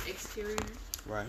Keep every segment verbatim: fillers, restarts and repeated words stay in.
exterior. Right.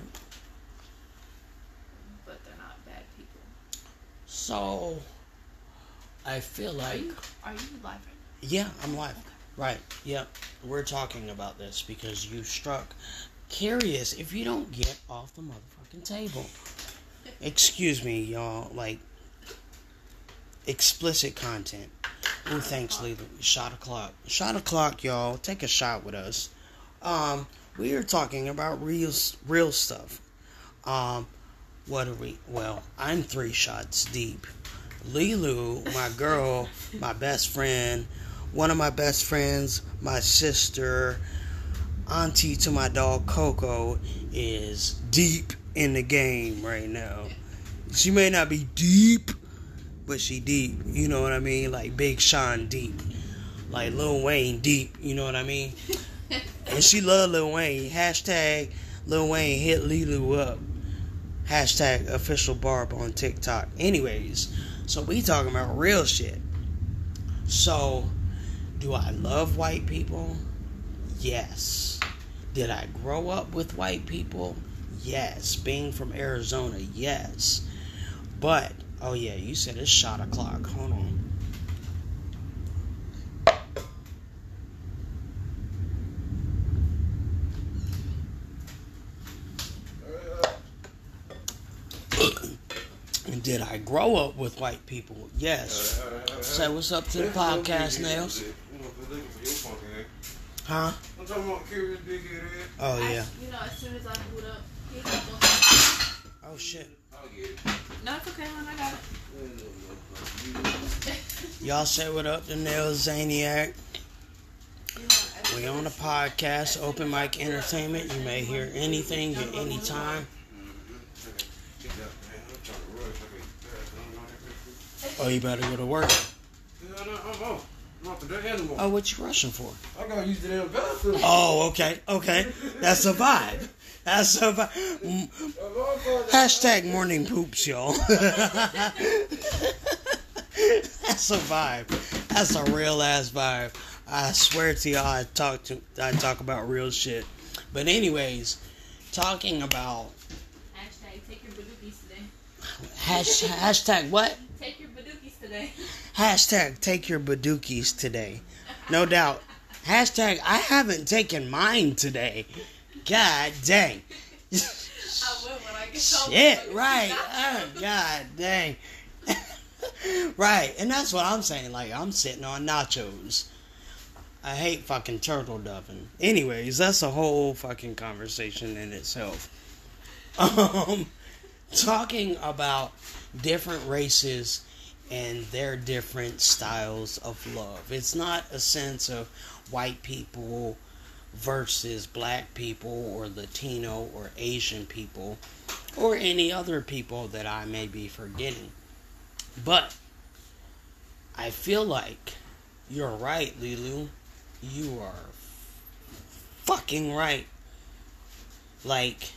But they're not bad people. So, I feel like... Are you, are you live right now? Yeah, I'm live. Okay. Right. Yep. We're talking about this because you struck curious if you don't get off the motherfucking table. Excuse me, y'all. Like, explicit content. Oh, thanks, Leland. Shot o'clock. Shot o'clock, y'all. Take a shot with us. Um, we are talking about real, real stuff. Um, what are we? Well, I'm three shots deep. Lilu, my girl, my best friend, one of my best friends, my sister, auntie to my dog Coco, is deep in the game right now. She may not be deep, but she deep. You know what I mean? Like Big Sean deep. Like Lil Wayne deep. You know what I mean? And she love Lil Wayne. Hashtag Lil Wayne hit Lilu up. Hashtag official barb on TikTok. Anyways, so we talking about real shit. So, do I love white people? Yes. Did I grow up with white people? Yes. Being from Arizona? Yes. But, oh yeah, you said it's shot o'clock. Hold on. And did I grow up with white people? Yes. Say what's up to the podcast, Nails. Huh? I'm talking about curious big head. Oh yeah. I, you know, as soon as I boot up, he goes. Oh shit. I'll get it. No, it's okay, man. I got it. Y'all say what up to Nails Zaniac. We on a podcast, Open Mic Entertainment. You may hear anything at any time. Oh, you better go to work. Oh, what you rushing for? I gotta use the damn bathroom. Oh, okay, okay. That's a vibe. That's a vibe. Hashtag morning poops, y'all. That's a vibe. That's a real ass vibe. I swear to y'all, I talk to I talk about real shit. But anyways, talking about Hashtag take your badookies today. hashtag, hashtag what? Take your badookies today. Hashtag take your badookies today. No doubt. Hashtag I haven't taken mine today. God dang. I will when I get home. Shit, right. Oh, God dang. Right. And that's what I'm saying. Like, I'm sitting on nachos. I hate fucking turtle doving. Anyways, that's a whole fucking conversation in itself. Um, talking about different races and their different styles of love. It's not a sense of white people versus black people or Latino or Asian people or any other people that I may be forgetting. But I feel like you're right, Lilu. You are fucking right. Like,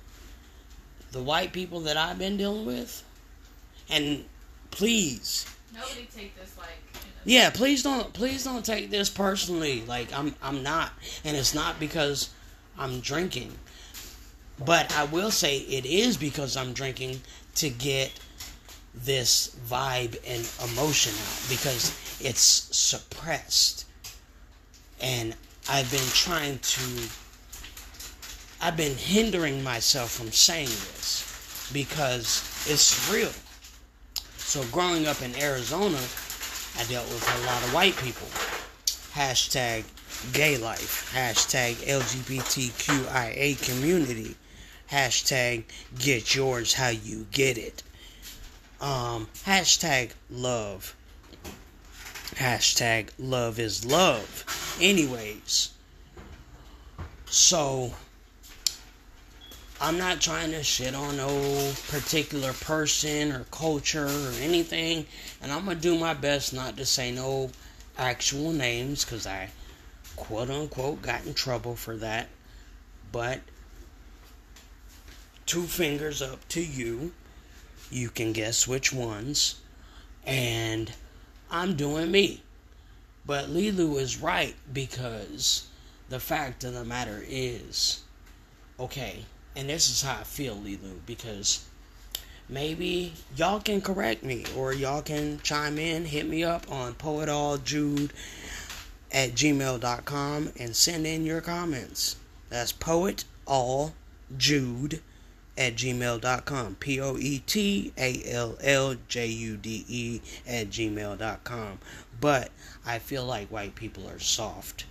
the white people that I've been dealing with, and please, nobody take this like. Yeah, please don't, please don't take this personally. Like, I'm, I'm not, and it's not because I'm drinking, but I will say it is because I'm drinking to get this vibe and emotion out because it's suppressed, and I've been trying to, I've been hindering myself from saying this because it's real. So growing up in Arizona, I dealt with a lot of white people. Hashtag gay life. Hashtag L G B T Q I A community. Hashtag get yours how you get it. Um, hashtag love. Hashtag love is love. Anyways. So, I'm not trying to shit on no particular person or culture or anything. And I'm going to do my best not to say no actual names because I quote unquote got in trouble for that. But two fingers up to you. You can guess which ones. And I'm doing me. But Lilu is right because the fact of the matter is okay, and this is how I feel, Lilu, because maybe y'all can correct me or y'all can chime in, hit me up on poetalljude at gmail dot com and send in your comments. That's poetalljude at gmail dot com. P O E T A L L J U D E at gmail dot com. But I feel like white people are soft.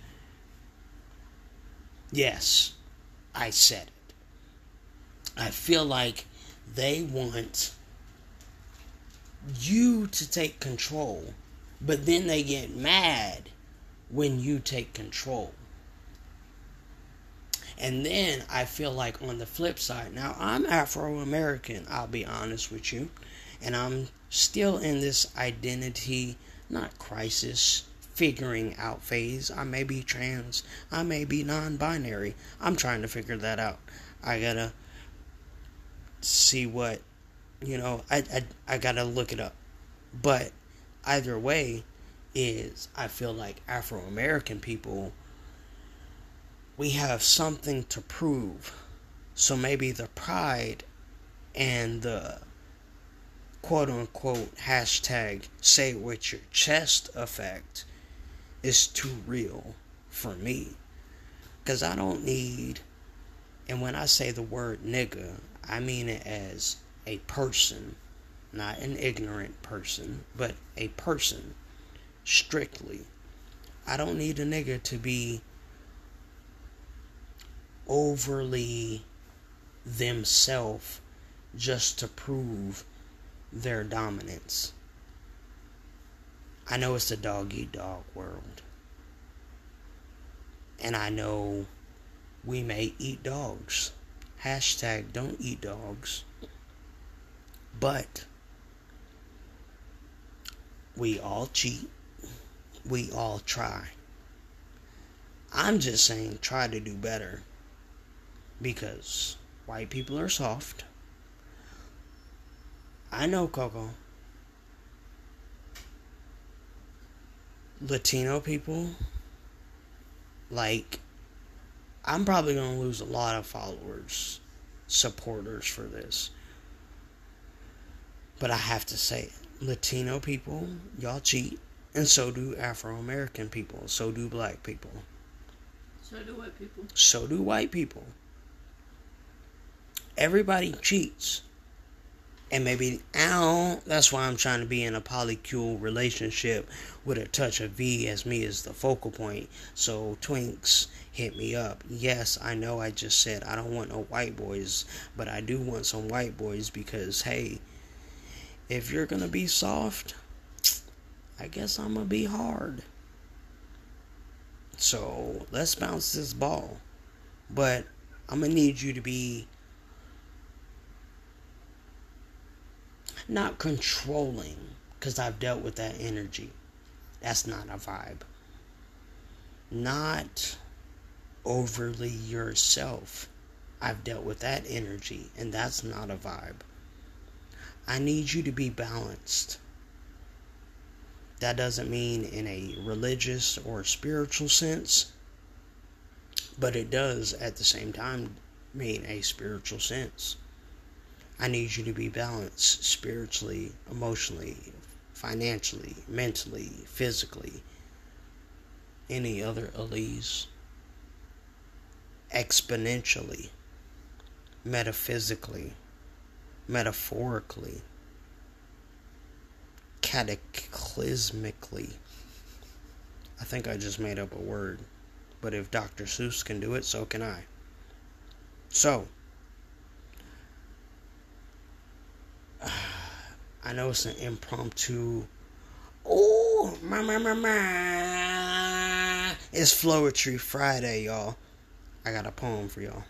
Yes, I said it. I feel like they want you to take control, but then they get mad when you take control. And then I feel like on the flip side, now I'm Afro-American, I'll be honest with you, and I'm still in this identity, not crisis, figuring out phase. I may be trans, I may be non-binary. I'm trying to figure that out. I gotta see what, you know, I, I, I gotta look it up. But either way is, I feel like Afro-American people, we have something to prove. So maybe the pride and the quote-unquote hashtag say it with your chest effect is too real for me. Because I don't need, and when I say the word nigga, I mean it as a person, not an ignorant person, but a person, strictly. I don't need a nigga to be overly themselves just to prove their dominance. I know it's a dog-eat-dog world. And I know we may eat dogs. Hashtag don't eat dogs. But we all cheat. We all try. I'm just saying try to do better. Because white people are soft. I know, Coco. Latino people, like, I'm probably going to lose a lot of followers, supporters for this. But I have to say it. Latino people, y'all cheat. And so do Afro-American people. So do black people. So do white people. So do white people. Everybody cheats. And maybe, ow, that's why I'm trying to be in a polycule relationship with a touch of V as me as the focal point. So, twinks, hit me up. Yes, I know I just said I don't want no white boys, but I do want some white boys because, hey, if you're going to be soft, I guess I'm going to be hard. So, let's bounce this ball. But I'm going to need you to be not controlling, because I've dealt with that energy. That's not a vibe. Not overly yourself. I've dealt with that energy, and that's not a vibe. I need you to be balanced. That doesn't mean in a religious or spiritual sense, but it does at the same time mean a spiritual sense. I need you to be balanced spiritually, emotionally, financially, mentally, physically, any other alleles, exponentially, metaphysically, metaphorically, cataclysmically. I think I just made up a word, but if Doctor Seuss can do it, so can I. So, I know it's an impromptu. Oh, ma ma ma ma. It's Floetry Friday, y'all. I got a poem for y'all.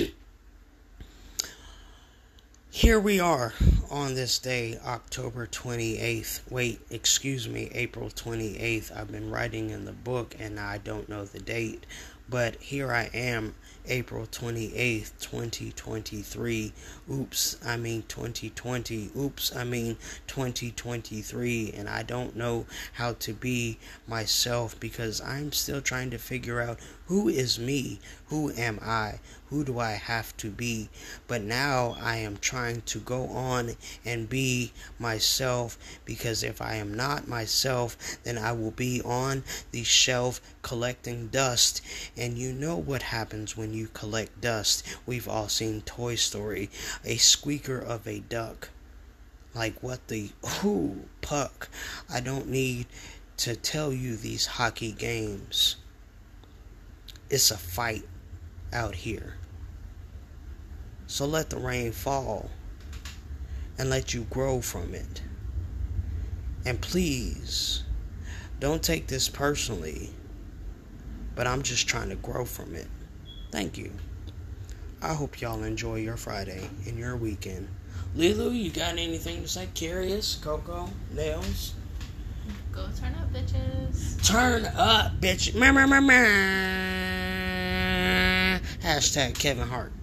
Here we are on this day, October twenty-eighth. Wait, excuse me, April twenty-eighth. I've been writing in the book and I don't know the date. But here I am, April twenty-eighth, twenty twenty-three. Oops, I mean twenty twenty. Oops, I mean twenty twenty-three. And I don't know how to be myself because I'm still trying to figure out Who is me? Who am I? Who do I have to be? But now I am trying to go on and be myself, because if I am not myself, then I will be on the shelf collecting dust. And you know what happens when you collect dust. We've all seen Toy Story, a squeaker of a duck. Like what the, ooh, puck. I don't need to tell you these hockey games. It's a fight out here. So let the rain fall and let you grow from it. And please, don't take this personally, but I'm just trying to grow from it. Thank you. I hope y'all enjoy your Friday and your weekend. Lilu, you got anything to say? Curious? Coco? Nails? Go turn up, bitches. Turn up, bitch. Hashtag Kevin Hart.